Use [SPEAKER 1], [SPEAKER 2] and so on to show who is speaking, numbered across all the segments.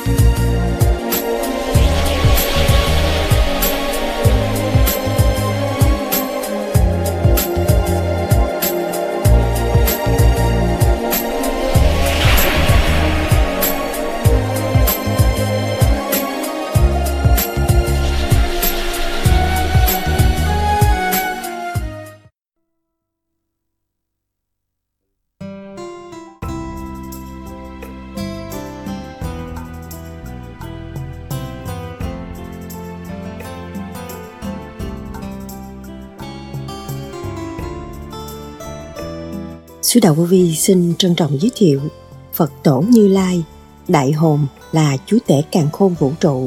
[SPEAKER 1] Sư Đạo Vô Vi xin trân trọng giới thiệu Phật Tổ Như Lai, Đại Hồn là Chúa Tể Càn Khôn Vũ Trụ.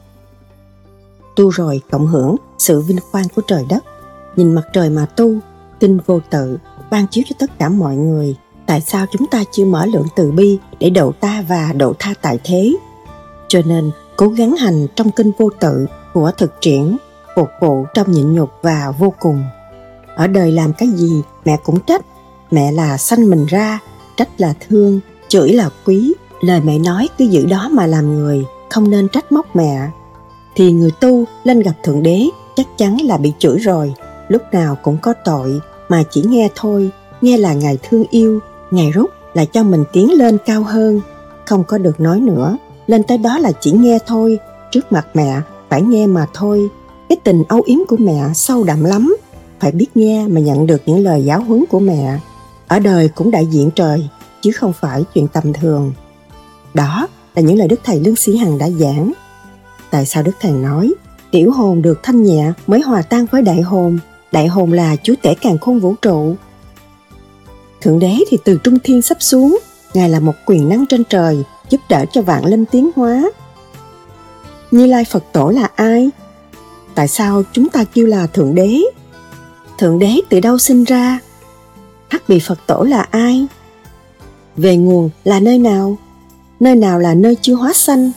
[SPEAKER 1] Tu rồi cộng hưởng sự vinh quang của trời đất, nhìn mặt trời mà tu, tinh vô tự, ban chiếu cho tất cả mọi người. Tại sao chúng ta chưa mở lượng từ bi để độ ta và độ tha tại thế? Cho nên cố gắng hành trong kinh vô tự của thực triển, phục vụ trong nhịn nhục và vô cùng. Ở đời làm cái gì mẹ cũng trách. Mẹ là sanh mình ra, trách là thương, chửi là quý. Lời mẹ nói cứ giữ đó mà làm người, không nên trách móc mẹ. Thì người tu lên gặp Thượng Đế chắc chắn là bị chửi rồi. Lúc nào cũng có tội mà chỉ nghe thôi. Nghe là Ngài thương yêu, Ngài rút là cho mình tiến lên cao hơn. Không có được nói nữa, lên tới đó là chỉ nghe thôi. Trước mặt mẹ phải nghe mà thôi. Cái tình âu yếm của mẹ sâu đậm lắm. Phải biết nghe mà nhận được những lời giáo huấn của mẹ. Ở đời cũng đại diện trời, chứ không phải chuyện tầm thường. Đó là những lời Đức Thầy Lương Sĩ Hằng đã giảng. Tại sao Đức Thầy nói tiểu hồn được thanh nhẹ mới hòa tan với đại hồn? Đại hồn là Chúa Tể Càn Khôn Vũ Trụ. Thượng Đế thì từ trung thiên sắp xuống. Ngài là một quyền năng trên trời, giúp đỡ cho vạn linh tiến hóa. Như Lai Phật Tổ là ai? Tại sao chúng ta kêu là Thượng Đế? Thượng Đế từ đâu sinh ra? Hắc Bì Phật Tổ là ai? Về nguồn là nơi nào? Nơi nào là nơi chưa hóa sanh?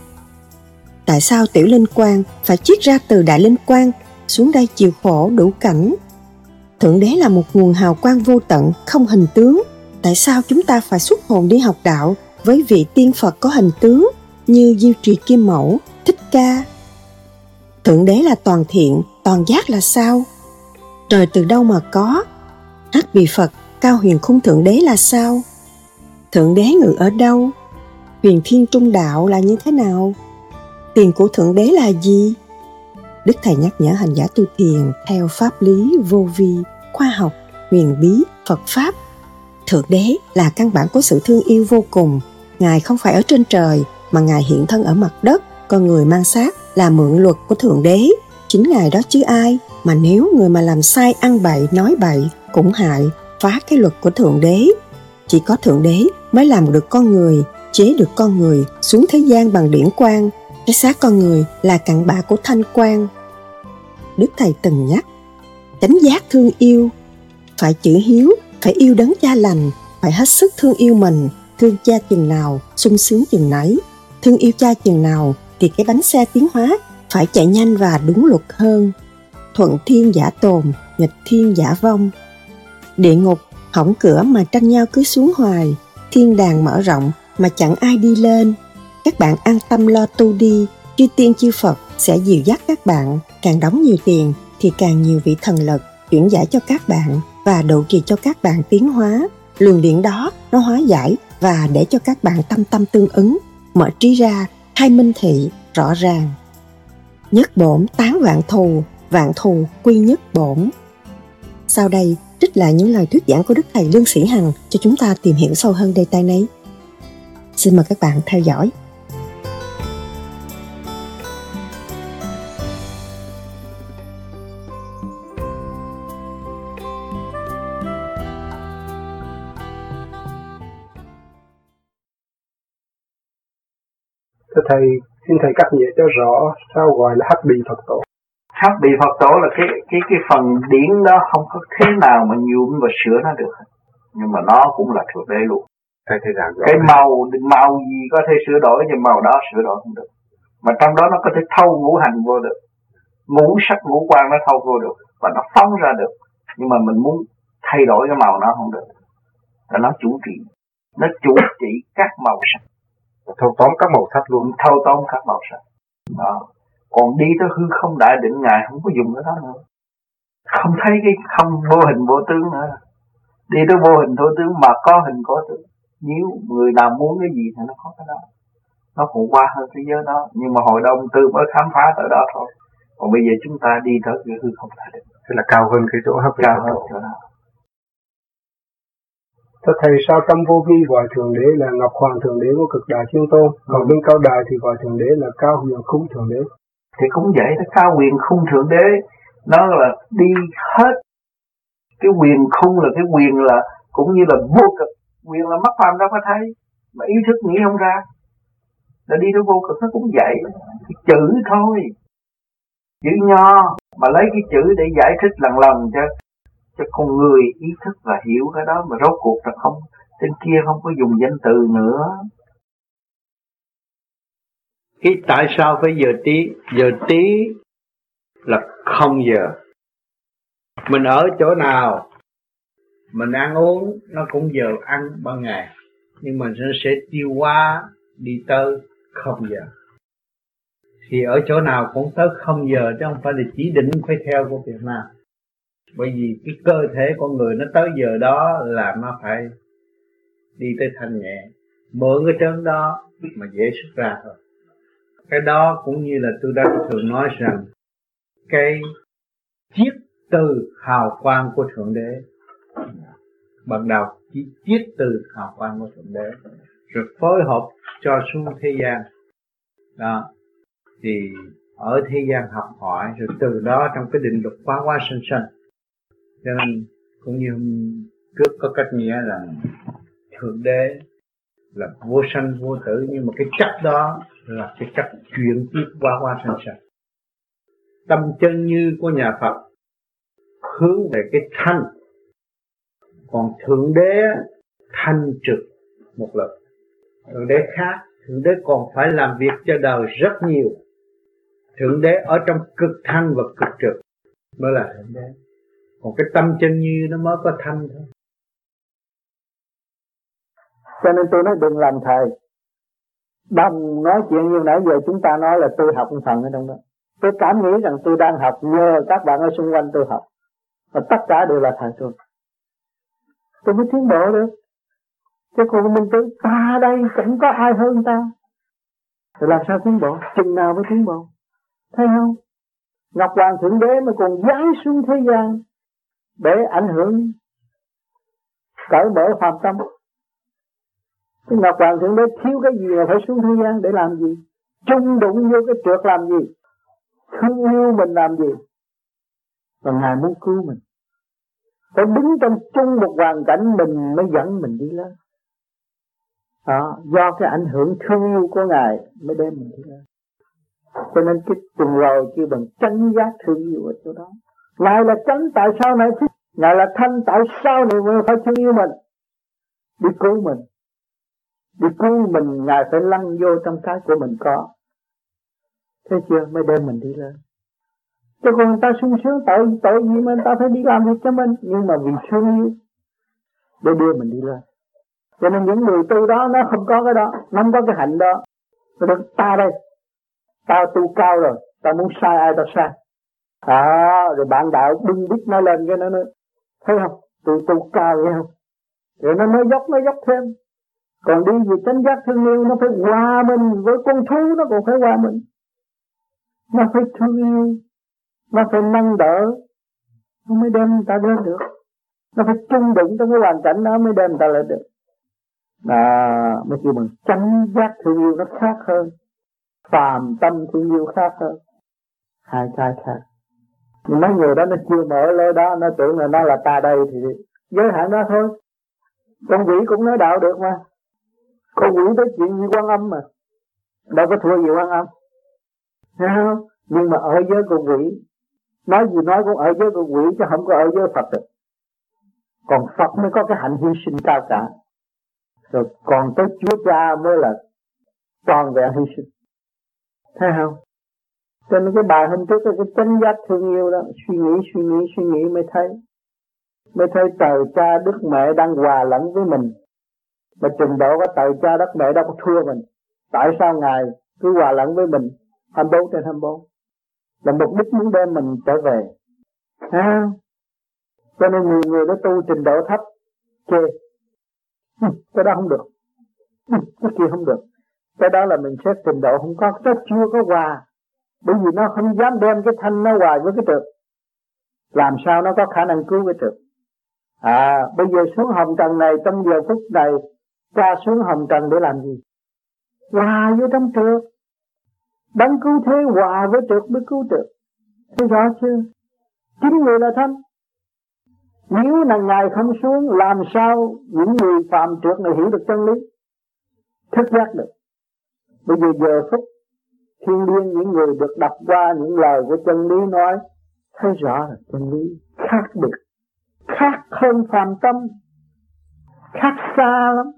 [SPEAKER 1] Tại sao tiểu linh quang phải chiết ra từ đại linh quang xuống đây chịu khổ đủ cảnh? Thượng Đế là một nguồn hào quang vô tận, không hình tướng. Tại sao chúng ta phải xuất hồn đi học đạo với vị tiên Phật có hình tướng như Diêu Trì Kim Mẫu, Thích Ca? Thượng Đế là toàn thiện, toàn giác là sao? Trời từ đâu mà có? Hắc Bì Phật, Cao Huyền Khung Thượng Đế là sao? Thượng Đế ngự ở đâu? Huyền Thiên Trung Đạo là như thế nào? Tiền của Thượng Đế là gì? Đức Thầy nhắc nhở hành giả tu thiền theo pháp lý vô vi, khoa học, huyền bí, Phật Pháp. Thượng Đế là căn bản của sự thương yêu vô cùng. Ngài không phải ở trên trời, mà Ngài hiện thân ở mặt đất. Con người mang xác là mượn luật của Thượng Đế. Chính Ngài đó chứ ai. Mà nếu người mà làm sai, ăn bậy, nói bậy cũng hại, phá cái luật của Thượng Đế. Chỉ có Thượng Đế mới làm được con người, chế được con người xuống thế gian bằng điển quang. Cái xác con người là cặn bã của thanh quang. Đức Thầy từng nhắc, chánh giác thương yêu, phải chữ hiếu, phải yêu đấng cha lành, phải hết sức thương yêu mình. Thương cha chừng nào, sung sướng chừng nấy. Thương yêu cha chừng nào thì cái bánh xe tiến hóa phải chạy nhanh và đúng luật hơn. Thuận thiên giả tồn, nghịch thiên giả vong. Địa ngục hỏng cửa mà tranh nhau cứ xuống hoài. Thiên đàng mở rộng mà chẳng ai đi lên. Các bạn an tâm lo tu đi, chư tiên chư Phật sẽ dìu dắt các bạn. Càng đóng nhiều tiền thì càng nhiều vị thần lực chuyển giải cho các bạn và độ trì cho các bạn tiến hóa. Luồng điện đó nó hóa giải và để cho các bạn tâm tâm tương ứng, mở trí ra, hai minh thị rõ ràng. Nhất bổn tán vạn thù quy nhất bổn. Sau đây trích lại những lời thuyết giảng của Đức Thầy Lương Sĩ Hằng cho chúng ta tìm hiểu sâu hơn đề tài này. Xin mời các bạn theo dõi.
[SPEAKER 2] Thưa Thầy, xin Thầy cắt nghĩa cho rõ sao gọi là Hắc Bì Phật Tổ.
[SPEAKER 3] Hắc Bì Phật Tổ là cái phần điển đó không có thế nào mà nhuộm và sửa nó được. Nhưng mà nó cũng là Thượng Đế luôn.
[SPEAKER 2] Thầy giảng rõ.
[SPEAKER 3] Cái màu gì có thể sửa đổi, nhưng màu đó sửa đổi không được. Mà trong đó nó có thể thâu ngũ hành vô được. Ngũ sắc ngũ quan nó thâu vô được. Và nó phóng ra được. Nhưng mà mình muốn thay đổi cái màu nó không được. Và nó chủ trị. Nó chủ trị các màu sắc.
[SPEAKER 2] thâu tóm các màu sắc luôn.
[SPEAKER 3] Thâu tóm các màu sắc đó. Còn đi tới hư không đại định Ngài không có dùng cái đó nữa, không thấy cái không vô hình vô tướng nữa. Đi tới vô hình vô tướng mà có hình có tướng. Nếu người nào muốn cái gì thì nó có cái đó, nó cũng qua hơn thế giới đó. Nhưng mà hội đồng tư mới khám phá tới đó thôi. Còn bây giờ chúng ta đi tới cái hư không đại định,
[SPEAKER 2] thế là cao hơn cái chỗ hấp
[SPEAKER 3] cao hơn chỗ đó.
[SPEAKER 2] Thưa thầy, sao trong vô vi gọi thượng đế là Ngọc Hoàng thượng đế của cực đại thiên tôn, còn bên cao đài thì gọi thượng đế là cao huyền khung thượng đế?
[SPEAKER 3] Thì cũng vậy, nó cao huyền khung thượng đế, nó là đi hết. Cái huyền khung là cái quyền là cũng như là vô cực, quyền là mắt phàm đâu có thấy, mà ý thức nghĩ không ra, là đi tới vô cực. Nó cũng vậy, cái chữ thôi, chữ nho mà lấy cái chữ để giải thích lần cho con người ý thức và hiểu cái đó, mà rốt cuộc là không, trên kia không có dùng danh từ nữa.
[SPEAKER 4] Cái tại sao phải giờ tí? Giờ tí là không giờ. Mình ở chỗ nào mình ăn uống nó cũng giờ ăn ban ngày, nhưng mình sẽ tiêu hóa đi tới không giờ. Thì ở chỗ nào cũng tới không giờ, chứ không phải là chỉ định phải theo của Việt Nam. Bởi vì cái cơ thể con người nó tới giờ đó là nó phải đi tới thanh nhẹ, mượn cái trớn đó mà dễ xuất ra thôi. Cái đó cũng như là tôi đã thường nói rằng cái chiết từ hào quang của Thượng Đế, ban đầu chỉ chiết từ hào quang của Thượng Đế rồi phối hợp cho xuống thế gian đó, thì ở thế gian học hỏi, rồi từ đó trong cái định luật phá hóa sinh sanh. Cho nên cũng như trước có cách nghĩa là Thượng Đế là vô sanh vô tử, nhưng mà cái chất đó là cái chất chuyển tiếp qua hóa sinh sanh. Tâm chân như của nhà Phật hướng về cái thanh, còn Thượng Đế thanh trực một lần. Thượng Đế khác, Thượng Đế còn phải làm việc cho đời rất nhiều. Thượng Đế ở trong cực thanh và cực trực mới là Thượng Đế. Còn cái tâm chân như nó mới có thanh thôi.
[SPEAKER 5] Cho nên tôi nói đừng làm thầy. Đồng nói chuyện như nãy giờ chúng ta nói là tôi học một phần ở trong đó. Tôi cảm nghĩ rằng tôi đang học nhờ các bạn ở xung quanh tôi học. Và tất cả đều là thầy tôi. Tôi mới tiến bộ được. Chứ còn mình tự ta đây chẳng có ai hơn ta. Thì làm sao tiến bộ? Chừng nào mới tiến bộ? Thấy không? Ngọc Hoàng Thượng Đế mà còn giáng xuống thế gian để ảnh hưởng cởi mở phàm tâm. Cái Ngọc Hoàng Thượng Đế thiếu cái gì mà phải xuống thế gian để làm gì? Chung đụng vô cái trượt làm gì? Thương yêu mình làm gì? Và Ngài muốn cứu mình. Phải đứng trong chung một hoàn cảnh mình mới dẫn mình đi lên. Đó, do cái ảnh hưởng thương yêu của Ngài mới đem mình đi lên. Cho nên cái tuần rồi kêu bằng chánh giác thương yêu ở chỗ đó. Ngài là chánh, tại sao này? Ngài là thanh, tại sao này mới phải thương yêu mình? Đi cứu mình. Đi cứu mình, Ngài phải lăn vô trong cái của mình có. Thấy chưa? Mới đem mình đi lên. Chứ còn người ta sung sướng tội gì mà người ta phải đi làm việc cho mình. Nhưng mà vì thương yêu để đưa mình đi lên. Cho nên những người tu đó nó không có cái đó, nó không có cái hạnh đó. Rồi ta đây, tao tu cao rồi, tao muốn sai ai tao sai. Rồi bạn đạo bưng bít nó lên cái nó nói, thấy không? Tôi tu cao vậy không? Rồi nó dốc thêm. Còn đi về chánh giác thương yêu, nó phải hòa mình với con thú, nó còn phải hòa mình. Nó phải thương yêu, nó phải nâng đỡ, nó mới đem người ta lên được. Nó phải chung đụng trong cái hoàn cảnh đó mới đem người ta lên được. Mới kêu bằng chánh giác thương yêu nó khác hơn, phàm tâm thương yêu khác hơn. Hai cái khác. Nhưng mấy người đó nó chưa mở lối đó, nó tưởng là nó là ta đây thì giới hạn đó thôi. Con quỷ cũng nói đạo được mà. Con quỷ tới chuyện như Quan Âm mà, đâu có thua gì Quan Âm. Thấy không? Nhưng mà ở giới con quỷ, nói gì nói cũng ở giới con quỷ chứ không có ở giới Phật được. Còn Phật mới có cái hạnh hy sinh cao cả. Rồi còn tới Chúa Cha mới là toàn vẹn hy sinh. Thấy không? Cho nên cái bài hôm trước cái chánh giác thương yêu đó, suy nghĩ mới thấy trời cha Đức Mẹ đang hòa lẫn với mình. Mà trình độ của trời cha Đức Mẹ đâu có thua mình. Tại sao Ngài cứ hòa lẫn với mình 24/24? Là mục đích muốn đem mình trở về. Cho nên nhiều người đã tu trình độ thấp chê cái đó không được, cái kia không được. Cái đó là mình xét trình độ không có, nó chưa có hòa. Bởi vì nó không dám đem cái thanh nó hòa với cái trượt. Làm sao nó có khả năng cứu cái trượt? Bây giờ xuống hồng trần này, trong giờ phút này ra xuống hồng trần để làm gì? Hòa với trong trượt. Đấng cứu thế hòa với trượt mới cứu trượt. Thấy rõ chưa? Chính người là thanh. Nếu là Ngài không xuống, làm sao những người phạm trượt này hiểu được chân lý, thức giác được? Bây giờ giờ phút thiên liêng, những người được đọc qua những lời của chân lý nói, thấy rõ là chân lý khác biệt, khác hơn phàm tâm, khác xa lắm.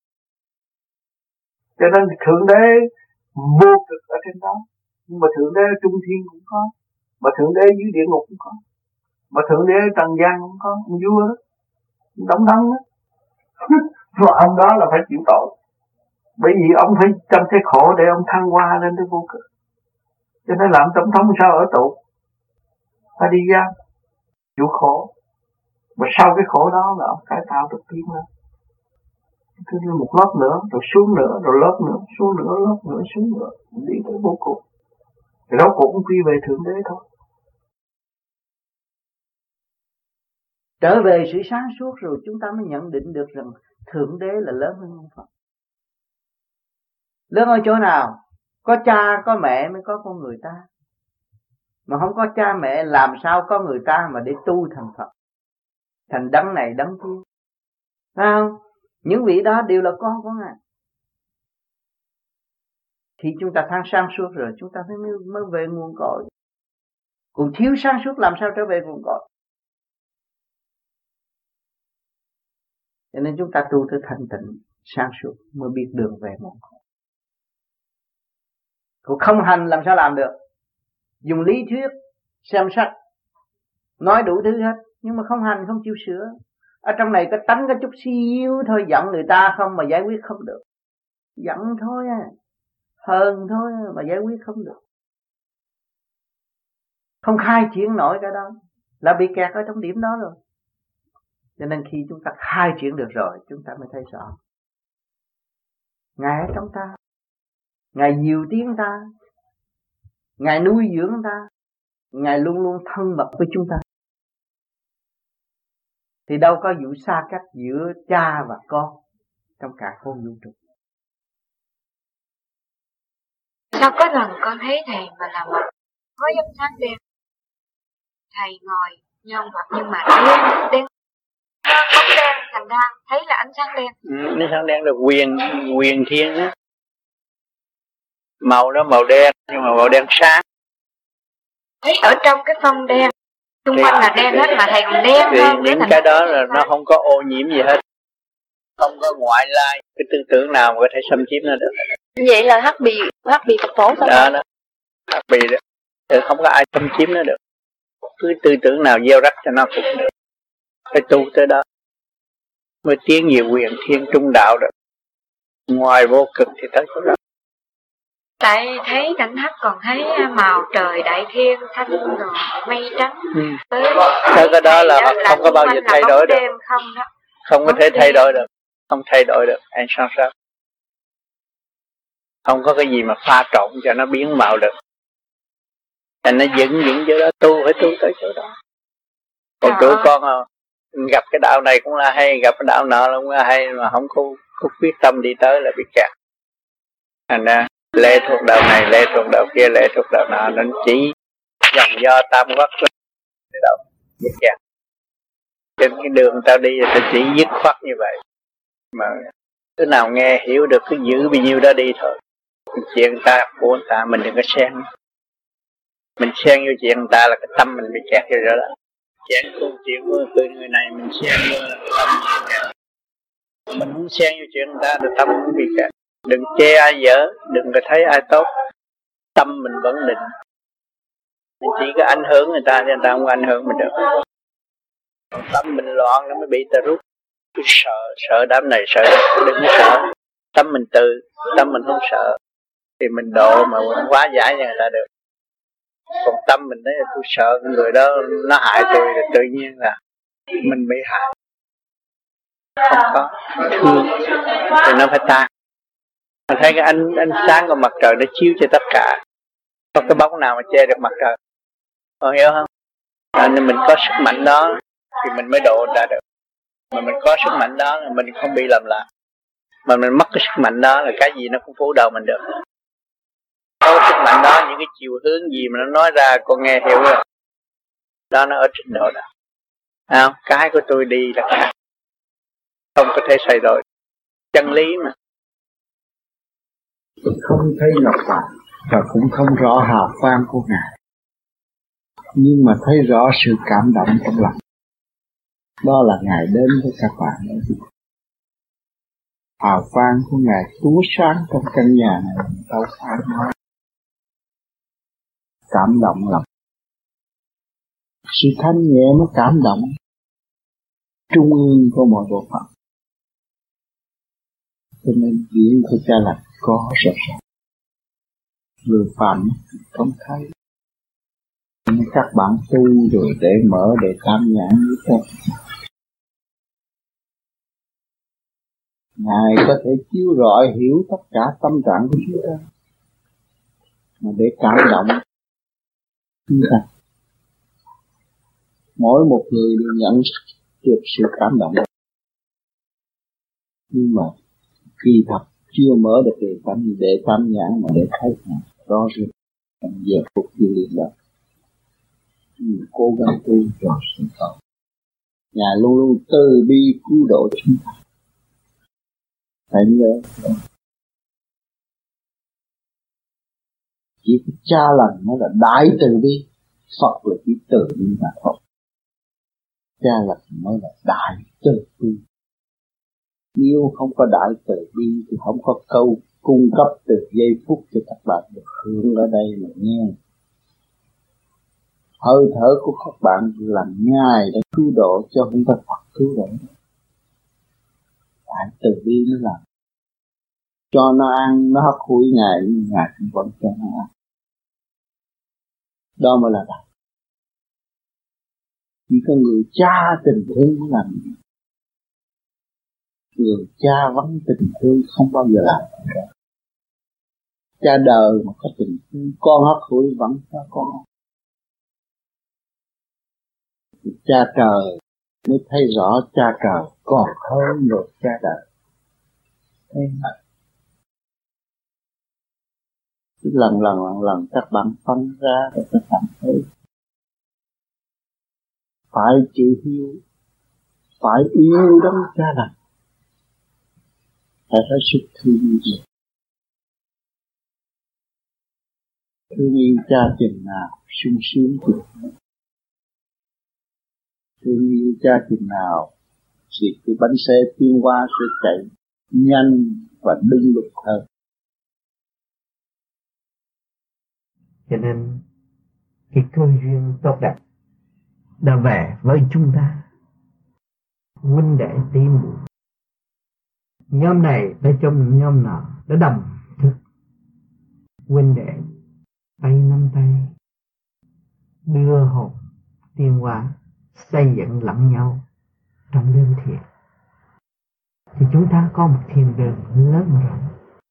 [SPEAKER 3] Cho nên Thượng Đế vô cực ở trên đó, nhưng mà Thượng Đế Trung Thiên cũng có, mà Thượng Đế dưới địa ngục cũng có, mà Thượng Đế trần gian cũng có, ông vua đó, đóng đó. Mà ông đó là phải chịu tội, bởi vì ông phải trong cái khổ để ông thăng hoa lên tới vô cực. Cho nên làm tổng thống sao ở tù, phải đi ra chịu khổ, và sau cái khổ đó là ông cải tạo được tiến lên. Cứ như một lớp nữa, rồi xuống nữa, rồi lớp nữa, xuống nữa, lớp nữa, xuống nữa, đi tới vô cùng. Thì đó cũng quy về Thượng Đế thôi.
[SPEAKER 4] Trở về sự sáng suốt rồi chúng ta mới nhận định được rằng Thượng Đế là lớn hơn ông Phật. Lớn ở chỗ nào? Có cha, có mẹ mới có con người ta. Mà không có cha mẹ làm sao có người ta mà để tu thành Phật, thành đấng này đấng kia. Phải không? Những vị đó đều là con của Ngài. Thì chúng ta thăng sáng suốt rồi, chúng ta mới về nguồn cội. Còn thiếu sáng suốt làm sao trở về nguồn cội? Cho nên chúng ta tu tới thanh tịnh, sáng suốt mới biết đường về nguồn cội. Còn không hành làm sao làm được? Dùng lý thuyết, xem sách, nói đủ thứ hết, nhưng mà không hành, không chịu sửa. Ở trong này có tánh có chút xíu thôi, giận người ta không mà giải quyết không được. Giận thôi hờn thôi mà giải quyết không được. Không khai triển nổi cái đó là bị kẹt ở trong điểm đó rồi. Cho nên khi chúng ta khai triển được rồi, chúng ta mới thấy rõ Ngài ở trong ta, Ngài dìu tiếng ta, Ngài nuôi dưỡng ta, Ngài luôn luôn thân mật với chúng ta. Thì đâu có vụ xa cách giữa cha và con trong cả khôn vũ trụ.
[SPEAKER 6] Sao có lần con thấy thầy mà là một có giống sáng đen. Thầy ngồi nhông mặt nhưng mà đen bóng đen, thành ra thấy là ánh sáng đen.
[SPEAKER 4] Ánh sáng đen là quyền thiên á. Màu đó màu đen nhưng mà màu đen sáng.
[SPEAKER 6] Thấy ở trong cái phong đen, xung quanh là đen hết mà thầy còn đen hơn.
[SPEAKER 4] Những cái đó là nó không có ô nhiễm gì hết, không có ngoại lai cái tư tưởng nào mà có thể xâm chiếm nó được.
[SPEAKER 6] Vậy là hắc bì Phật tổ sao?
[SPEAKER 4] Đó hắc bì đó, không có ai xâm chiếm nó được. Cứ tư tưởng nào gieo rắc cho nó cũng được. Phải tu tới đó mới tiến về quyền thiên trung đạo được. Ngoài vô cực thì tới chỗ đó.
[SPEAKER 6] Tại thấy cảnh thất còn thấy màu trời đại thiên thanh rồi mây trắng. Tới
[SPEAKER 4] cái đó là không có bao giờ thay đổi được. Không có thể thay đổi được. Không thay đổi được. Anh sao sao? Không có cái gì mà pha trộn cho nó biến màu được. Thành nó dựng chỗ đó, tu phải tu tới chỗ đó. Còn tụi con gặp cái đạo này cũng là hay, gặp cái đạo nọ cũng là hay, mà không có quyết tâm đi tới là bị kẹt. Thành ra lệ thuộc đạo này, lệ thuộc đạo kia, lệ thuộc đạo nọ, nên chỉ dòng do tam quốc đâu bị kẹt. Trên cái đường tao đi tao chỉ dứt khoát như vậy. Mà thứ nào nghe hiểu được cứ giữ bao nhiêu đó đi thôi. Chuyện ta của người ta mình đừng có xen. Mình xen vô chuyện người ta là cái tâm mình bị kẹt rồi đó. Xen câu chuyện của người này mình xen vô là cái tâm mình bị kẹt. Mình muốn xen vô chuyện người ta là tâm mình bị kẹt. Đừng chê ai dở, đừng có thấy ai tốt. Tâm mình vẫn định. Mình chỉ có ảnh hưởng người ta chứ người ta không có ảnh hưởng mình được. Tâm mình loạn nó mới bị ta rút. Cứ sợ đám này sợ đám, đừng có sợ. Tâm mình tự, tâm mình không sợ thì mình độ mà mình hóa giải cho người ta được. Còn tâm mình nói tôi sợ người đó nó hại tôi thì tự nhiên là mình bị hại. Không có thương thì nó phải tan. Mình thấy cái ánh sáng của mặt trời nó chiếu cho tất cả, không cái bóng nào mà che được mặt trời. Con hiểu không? Nên mình có sức mạnh đó thì mình mới độ ra được. Mà mình có sức mạnh đó là mình không bị lầm lạc. Mà mình mất cái sức mạnh đó là cái gì nó cũng phủ đầu mình được. Có sức mạnh đó, những cái chiều hướng gì mà nó nói ra con nghe hiểu rồi. Đó nó ở trình độ đó. Không? Cái của tôi đi là khác, không có thể thay đổi chân lý mà.
[SPEAKER 7] Tôi không thấy Ngọc Hoàng và cũng không rõ hào quang của Ngài, nhưng mà thấy rõ sự cảm động trong lòng. Đó là Ngài đến với các bạn. Hào quang của Ngài túa sáng trong căn nhà này, đâu phải nói. Cảm động lòng. Sự thanh nhẹ mới cảm động trung ương của mọi bộ phận. Cho nên chuyện của cha là có rất rõ. Người phàm không thấy. Nhưng các bạn tu rồi để mở để cảm nhận như thế. Ngài có thể chiếu rọi hiểu tất cả tâm trạng của chúng ta, mà để cảm động chúng ta. Mỗi một người đều nhận được sự cảm động, nhưng mà kỳ thật chưa mở được để cảm nhận mà để thấy rõ rệt trong giờ phút thiêng liêng đó. Mình cố gắng tu rồi sẽ có. Ngài luôn luôn từ bi cứu độ chúng ta. Phải nhớ, chỉ có cha lành mới là đại từ bi, Phật là chỉ từ bi mà thôi. Cha lành mới là đại từ bi. Nếu không có đại từ bi thì không có câu cung cấp từ giây phút cho các bạn được hưởng ở đây mà nghe. Hơi thở của các bạn là Ngài đã cứu độ cho không phải Phật cứu độ. Đại từ bi mới làm. Cho nó ăn, nó hấp hủi Ngài, nhưng Ngài cũng vẫn cho nó ăn. Đó mới là đại. Chỉ có người cha tình thương mới làm gì. Người cha vắng tình thương không bao giờ làm được. Cha đời mà có tình thương, con hấp hủi vẫn cho con ăn. Cha trời mới thấy rõ cha trời còn hơn người cha đời. Lần các bạn phân ra rồi các bạn thấy phải chịu hiếu, phải yêu đấng cha lành, phải sức thương yêu. Thương yêu cha chừng nào sung sướng chừng nào, thương yêu cha chừng nào thì cái bánh xe tiến hóa sẽ chạy nhanh và đúng lúc hơn.
[SPEAKER 8] Cho nên cái cơ duyên tốt đẹp đã về với chúng ta, huynh đệ tỷ muội, nhóm này tới trong nhóm nào đã đồng thức, huynh đệ tay nắm tay đưa hồn tiến hóa xây dựng lẫn nhau trong đêm thiền, thì chúng ta có một thiền đường lớn rộng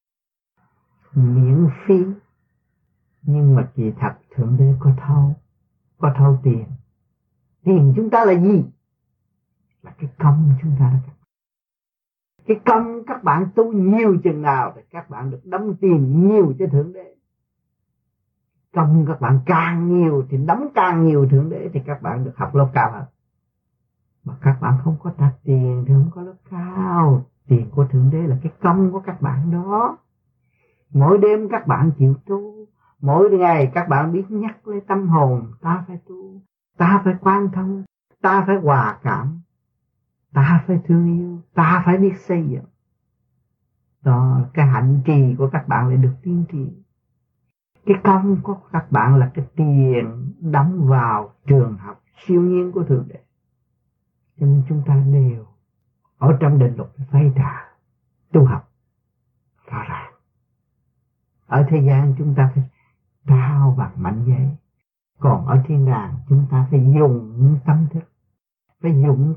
[SPEAKER 8] miễn phí. Nhưng mà kỳ thật Thượng Đế có thâu tiền. Tiền chúng ta là gì? Là cái công chúng ta đó. Cái công các bạn tu nhiều chừng nào thì các bạn được đóng tiền nhiều cho Thượng Đế. Công các bạn càng nhiều thì đóng càng nhiều Thượng Đế thì các bạn được học lớp cao hơn. Mà các bạn không có trả tiền thì không có lớp cao. Tiền của Thượng Đế là cái công của các bạn đó. Mỗi đêm các bạn chịu tu, mỗi ngày các bạn biết nhắc lấy tâm hồn, ta phải tu, ta phải quan thông, ta phải hòa cảm, ta phải thương yêu, ta phải biết xây dựng. Đó, cái hạnh trì của các bạn lại được tiến triển. Cái công của các bạn là cái tiền đóng vào trường học siêu nhiên của Thượng Đế. Cho nên chúng ta đều ở trong định luật phải trả tu học. rõ ràng. Ở thế gian chúng ta phải trao bằng mảnh giấy, còn ở thiên đàng chúng ta phải dùng tâm thức, phải dùng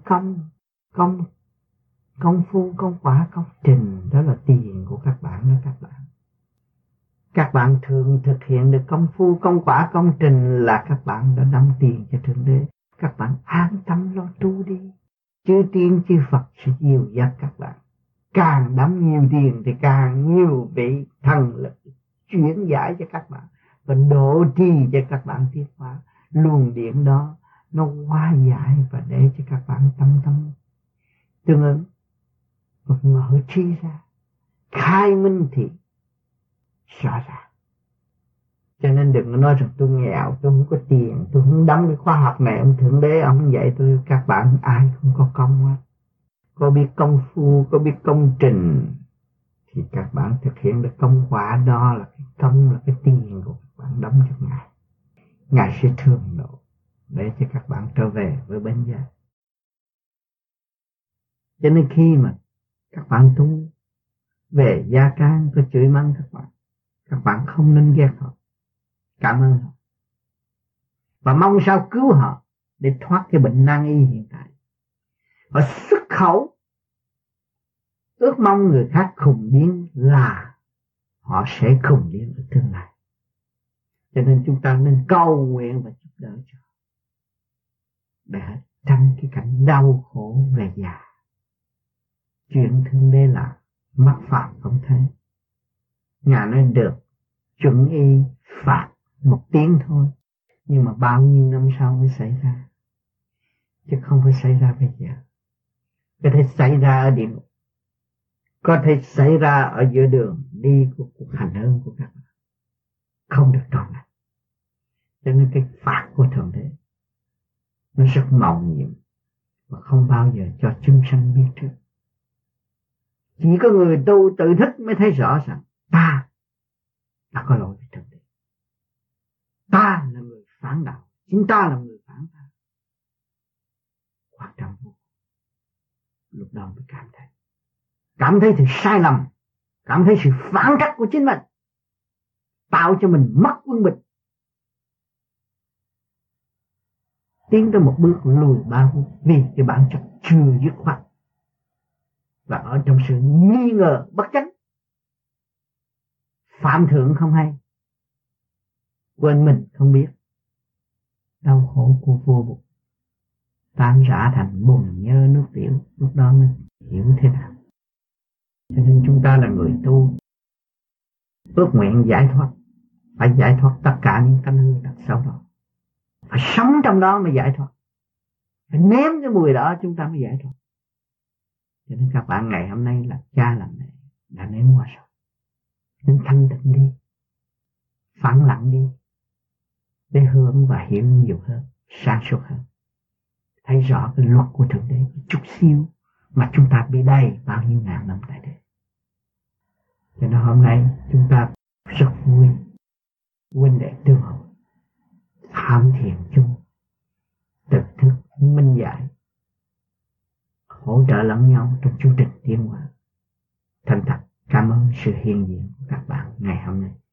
[SPEAKER 8] công phu, công quả, công trình. Đó là tiền của các bạn đó các bạn. Các bạn thường thực hiện được công phu, công quả, công trình là các bạn đã đóng tiền cho Thượng Đế. Các bạn an tâm lo tu đi. Chư tiên chư Phật sẽ dìu dắt các bạn. Càng đóng nhiều tiền thì càng nhiều vị thần lực chuyển giải cho các bạn và độ trì cho các bạn tiến hóa. Luồng điện đó nó hóa giải và để cho các bạn tâm tương ứng và mở trí ra, khai minh thì rõ ràng. Cho nên đừng có nói rằng tôi nghèo, tôi không có tiền, tôi không đóng cái khóa học này, ông Thượng Đế ông không dạy tôi. Các bạn ai không có công hết. Có biết công phu, có biết công trình thì các bạn thực hiện được công quả. Đó là cái công, là cái tiền của các bạn đóng cho Ngài. Ngài sẽ thương độ để cho các bạn trở về với bên gia. Cho nên khi mà các bạn tu về gia can có chửi mắng các bạn không nên ghét họ, cảm ơn họ và mong sao cứu họ để thoát cái bệnh nan y hiện tại. Họ xuất khẩu ước mong người khác khùng điên là họ sẽ khùng điên ở tương lai. Cho nên chúng ta nên cầu nguyện và giúp đỡ cho để tránh cái cảnh đau khổ về già. Chuyện Thượng Đế là mắc phạm không thấy. Ngài nói được chuẩn y phạt 1 tiếng thôi, nhưng mà bao nhiêu năm sau mới xảy ra, chứ không phải xảy ra bây giờ. Có thể xảy ra ở địa ngục, có thể xảy ra ở giữa đường đi của cuộc hành hương của các bạn, không được trọn lành. Cho nên cái phạt của Thượng Đế nó rất màu nhiệm và không bao giờ cho chúng sanh biết trước. Chỉ có người tu tự thức mới thấy rõ rằng ta đã có lỗi với Thượng Đế. Ta là người phản đạo, chính ta là người phản ta. Quan trọng vô cùng. Lúc đó mới cảm thấy sự sai lầm, cảm thấy sự phản cách của chính mình, tạo cho mình mất quân bình, tiến tới một bước lùi 3 bước vì cái bản chất chưa dứt khoát và ở trong sự nghi ngờ bất chánh, phạm thượng không hay, quên mình không biết, đau khổ của vô bụng tan rã thành bùn nhơ nước tiểu. Lúc đó mình hiểu thế nào. Cho nên chúng ta là người tu, ước nguyện giải thoát, phải giải thoát tất cả những tánh hư tật xấu đó, phải sống trong đó mới giải thoát, phải nếm cái mùi đó chúng ta mới giải thoát. Cho nên các bạn ngày hôm nay là cha làm mẹ đã nếm qua rồi, nên thanh tịnh đi, phẳng lặng đi để hướng và hiểu nhiều hơn, sáng suốt hơn, thấy rõ cái luật của Thượng Đế chút xíu mà chúng ta bị đầy bao nhiêu ngàn năm tại đây. Cho nên hôm nay chúng ta rất vui, huynh đệ tương hỗ, tham thiền chung, tự thức minh giải, hỗ trợ lẫn nhau trong chu trình tiến hóa. Thành thật cảm ơn sự hiện diện của các bạn ngày hôm nay.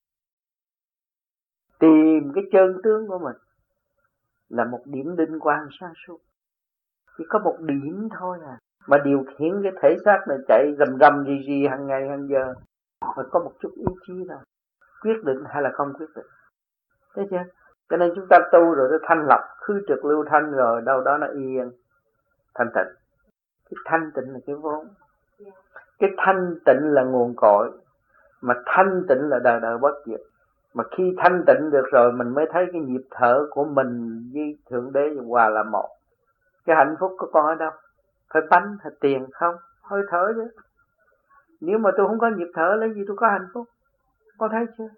[SPEAKER 3] Tìm cái chân tướng của mình là một điểm linh quan sáng suốt. Chỉ có một điểm thôi à, mà điều khiển cái thể xác này chạy rầm rì hàng ngày hàng giờ, phải có một chút ý chí là quyết định hay là không quyết định. Thấy chưa? Cho nên chúng ta tu rồi nó thanh lọc, khứ trực lưu thanh rồi đâu đó nó yên, thanh tịnh. Cái thanh tịnh là cái vốn, cái thanh tịnh là nguồn cội, mà thanh tịnh là đời đời bất diệt. Mà khi thanh tịnh được rồi mình mới thấy cái nhịp thở của mình với Thượng Đế hòa là một. Cái hạnh phúc của con ở đâu? Phải bánh, phải tiền không? Hơi thở chứ. Nếu mà tôi không có nhịp thở lấy gì tôi có hạnh phúc? Con thấy chưa?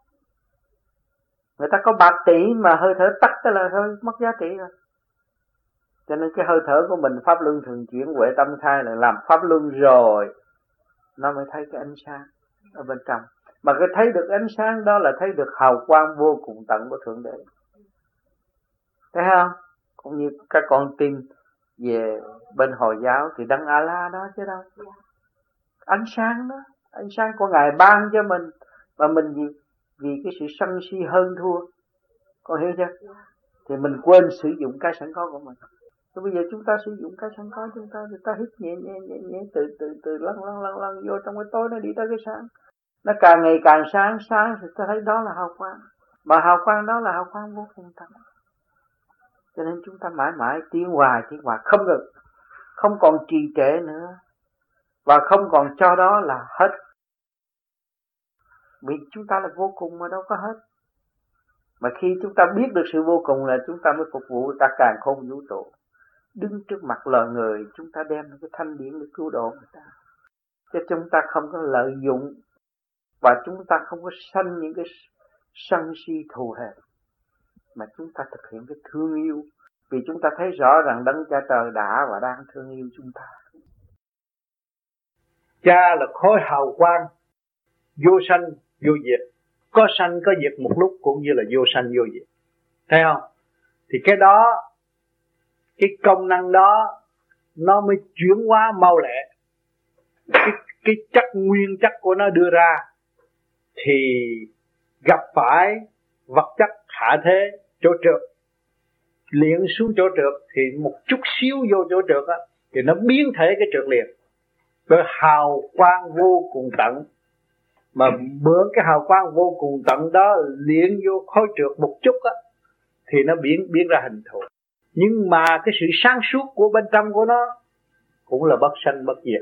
[SPEAKER 3] Người ta có bạc tỷ mà hơi thở tắt cái là thôi mất giá trị rồi. Cho nên cái hơi thở của mình pháp luân thường chuyển huệ tâm khai là làm pháp luân rồi nó mới thấy cái ánh sáng ở bên trong. Mà cái thấy được ánh sáng đó là thấy được hào quang vô cùng tận của Thượng Đế. Thấy không? Cũng như các con tin về bên Hồi giáo thì Đấng A-la đó chứ đâu. Ánh sáng đó,
[SPEAKER 5] Ánh sáng của Ngài ban cho mình, mà mình vì cái sự sân si hơn thua, con hiểu chưa? Thì mình quên sử dụng cái sẵn có của mình. Rồi bây giờ chúng ta sử dụng cái sẵn có chúng ta hít nhẹ từ lăn vô trong cái tối, nó đi tới cái sáng. Nó càng ngày càng sáng thì ta thấy đó là hào quang. Mà hào quang đó là hào quang vô cùng tận. Cho nên chúng ta mãi mãi tiến hoài không ngừng, không còn trì trệ nữa, và không còn cho đó là hết. Vì chúng ta là vô cùng mà đâu có hết. Mà khi chúng ta biết được sự vô cùng là chúng ta mới phục vụ cả càn khôn vũ trụ. Đứng trước mặt loài người, chúng ta đem cái thanh điển để cứu độ người ta. Chứ chúng ta không có lợi dụng, và chúng ta không có sanh những cái sân si thù hận, mà chúng ta thực hiện cái thương yêu. Vì chúng ta thấy rõ rằng Đấng Cha Trời đã và đang thương yêu chúng ta.
[SPEAKER 4] Cha là khối hào quang, vô sanh vô diệt, có sanh có diệt một lúc, cũng như là vô sanh vô diệt. Thấy không? Thì cái đó, cái công năng đó nó mới chuyển hóa mau lẹ. Cái chất nguyên chất của nó đưa ra thì gặp phải vật chất hạ thế, chỗ trượt, liền xuống chỗ trượt, thì một chút xíu vô chỗ trượt á, thì nó biến thể cái trượt liền. Bởi hào quang vô cùng tận, mà mượn cái hào quang vô cùng tận đó liền vô khối trượt một chút á, thì nó biến ra hình thù. Nhưng mà cái sự sáng suốt của bên trong của nó cũng là bất sanh bất diệt.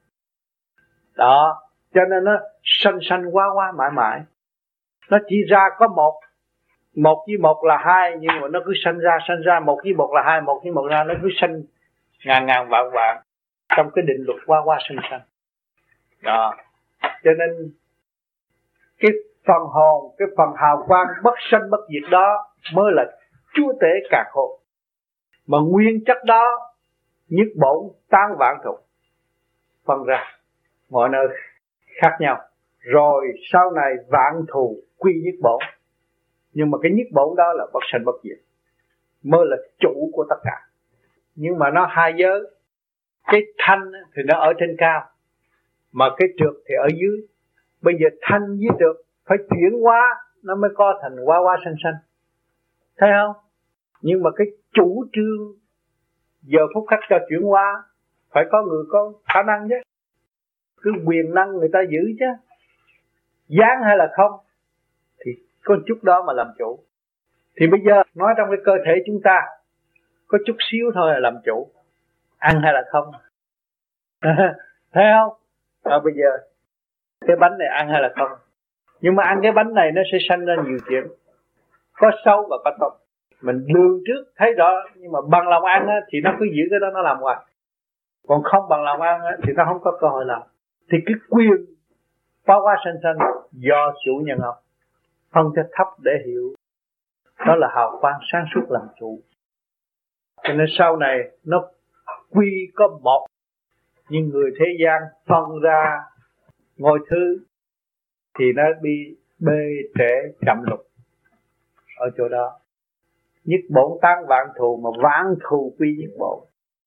[SPEAKER 4] Đó, cho nên nó sanh hóa mãi mãi. Nó chỉ ra có một với một là hai, nhưng mà nó cứ sanh ra, một với một là hai, một với một ra, nó cứ sanh ngàn vạn trong cái định luật hóa sanh. Đó, cho nên cái phần hồn, cái phần hào quang bất sanh bất diệt đó mới là chúa tể càn khôn. Mà nguyên chất đó nhất bổn tán vạn thục, phân ra mọi nơi khác nhau, rồi sau này vạn thù quy nhất bổn. Nhưng mà cái nhất bổn đó là bất sanh bất diệt, mới là chủ của tất cả. Nhưng mà nó hai giới, cái thanh thì nó ở trên cao, mà cái trượt thì ở dưới. Bây giờ thanh với trượt phải chuyển hóa, nó mới có thành hóa sanh. Thấy không? Nhưng mà cái chủ trương giờ phút khắc cho chuyển hóa phải có người có khả năng chứ. Cứ quyền năng người ta giữ chứ. Dán hay là không thì có chút đó mà làm chủ. Thì bây giờ nói trong cái cơ thể chúng ta có chút xíu thôi là làm chủ. Ăn hay là không. Thấy không? Bây giờ cái bánh này ăn hay là không. Nhưng mà ăn cái bánh này nó sẽ sanh ra nhiều chuyện, có xấu và có tốt. Mình lường trước thấy rõ, nhưng mà bằng lòng ăn á, thì nó cứ giữ cái đó nó làm hoài. Còn không bằng lòng ăn á, thì nó không có cơ hội làm. Thì cái quyền hóa sanh do chủ nhân ông phân cho thấp để hiểu. Đó là hào quang sáng suốt làm chủ. Cho nên sau này nó quy có một, nhưng người thế gian phân ra ngôi thứ thì nó bị bê trễ chậm lục ở chỗ đó. Nhất bổn tán vạn thù, mà vạn thù quy nhất bổn.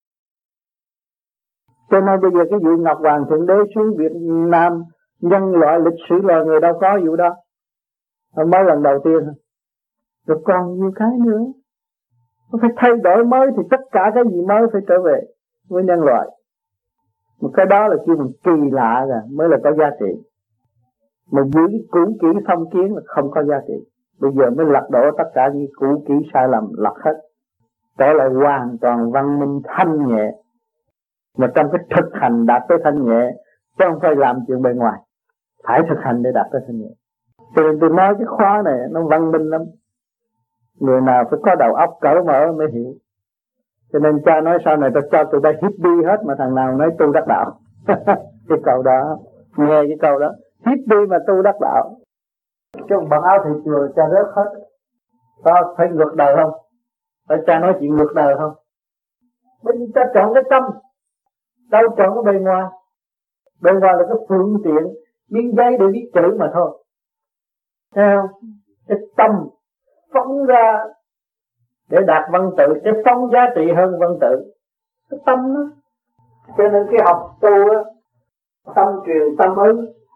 [SPEAKER 5] Cho nên bây giờ cái vị Ngọc Hoàng Thượng Đế xuống Việt Nam, nhân loại lịch sử loài người đâu có vụ đó. Mới lần đầu tiên. Rồi còn nhiều cái nữa. Nó phải thay đổi mới, thì tất cả cái gì mới phải trở về với nhân loại. Một cái đó là kêu mình kỳ lạ rồi, mới là có giá trị. Mà giữ cũ kỹ phong kiến là không có giá trị. Bây giờ mới lật đổ tất cả những cũ kỹ sai lầm, lật hết. Trở lại hoàn toàn văn minh thanh nhẹ. Mà trong cái thực hành đạt tới thanh nhẹ, chứ không phải làm chuyện bên ngoài. Phải thực hành để đạt tới thanh nhẹ. Cho nên tôi nói cái khóa này nó văn minh lắm. Người nào phải có đầu óc cởi mở mới hiểu. Cho nên cha nói sau này tôi cho tụi bay hippie hết, mà thằng nào nói tu đắc đạo. Cái câu đó, nghe cái câu đó, hippie mà tu đắc đạo. Cái bằng áo thị trường cha rớt hết. Có phải ngược đời không? Phải cha nói chuyện ngược đời không? Bởi vì cha chọn cái tâm, đâu chọn cái bề ngoài. Bề ngoài là cái phương tiện, miếng giấy để viết chữ mà thôi. Thấy không? Cái tâm phóng ra để đạt văn tự, cái phóng giá trị hơn văn tự. Cái tâm đó. Cho nên cái học tu á, tâm truyền tâm ứng,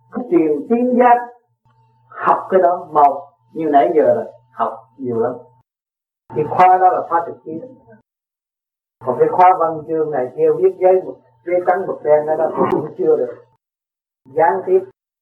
[SPEAKER 5] truyền tiến giác, học cái đó mau. Như nãy giờ là học nhiều lắm. Cái khóa đó là khóa trực tiếp. Còn cái khóa văn chương này kia viết giấy trắng mực đen đó cũng chưa được. Gián tiếp.